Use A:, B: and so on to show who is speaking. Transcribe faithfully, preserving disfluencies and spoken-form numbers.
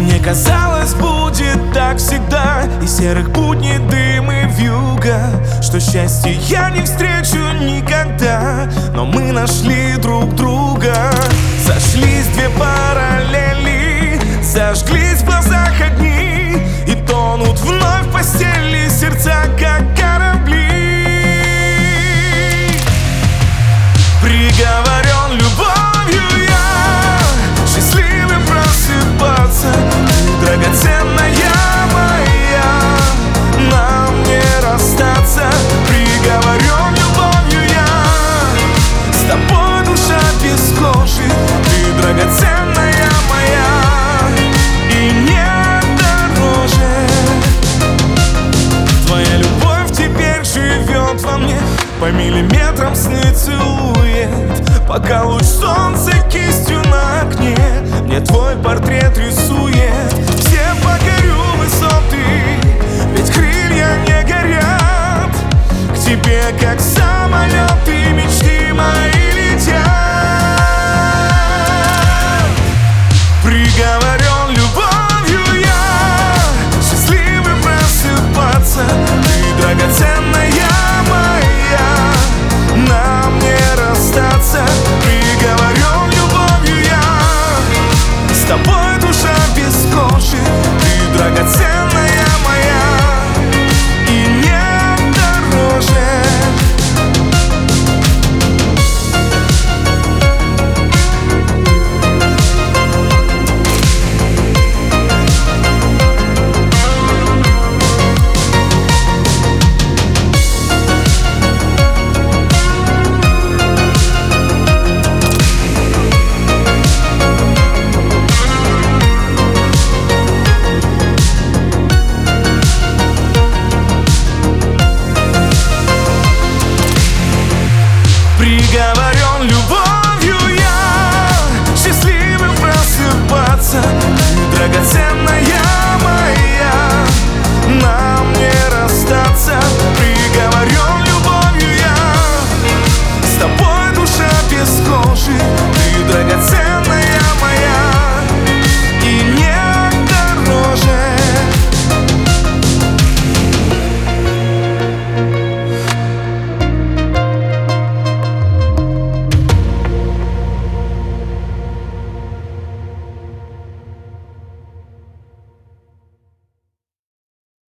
A: Мне казалось, будет так всегда, и серых будней дым и вьюга, что счастье я не встречу никогда. Но мы нашли друг друга. Сошлись две параллели, зажглись в глазах огни, и тонут вновь в постели сердца, как корабли. Приговорен любовью я, счастливым просыпаться. Ты драгоценная моя, нам не расстаться. Приговорен любовью я, с тобой душа без кожи. Ты драгоценная моя, и нет дороже. Твоя любовь теперь живет во мне, по миллиметрам сны целует, пока луч солнца кистью на окне мне твой портрет рисует.